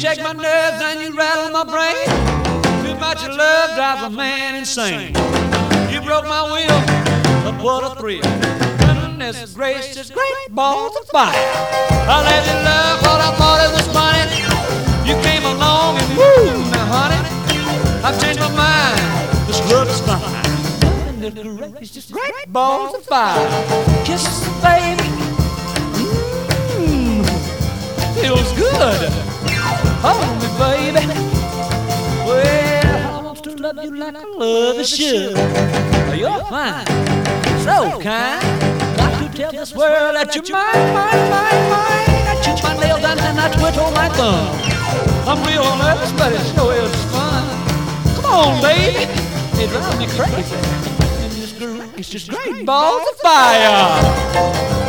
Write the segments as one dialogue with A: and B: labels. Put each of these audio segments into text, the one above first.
A: shake my nerves and you rattle my brain. Too much love drives a man insane. You broke my will, but what a thrill. Goodness gracious, great balls of fire. I let you love what I thought it was funny. You came along and woo, now honey, I've changed my mind. This love is fine. Goodness gracious, great balls of fire. Kisses, baby. Feels good. Hold me, baby. Well, I want to love you like I love you should. You're fine, so kind. Got to tell this world that you're mine, mine, mine, mine. I chew my nails and then I twiddle my thumb. I'm real nervous, but it sure is fun. Come on, baby. It drives me crazy. And it's just great balls of fire.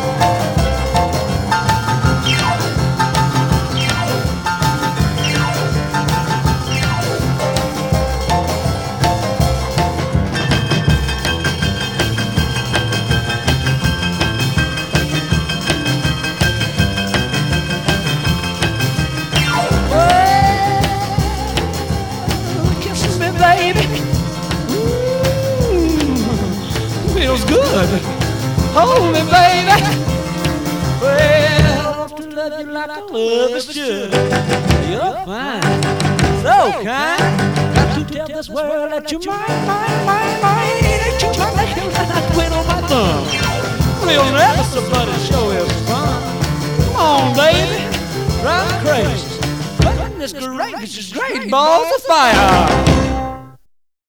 A: Feels good. Hold me, baby. Well, I want to love you like I love you should. You're fine, so kind. Got to tell this world that you're mine, mine, mine, mine. Ain't you my nails and I twiddle my thumb. Real nervous, but it sure is fun. Come on, baby, drive me crazy. Goodness gracious, great balls of fire.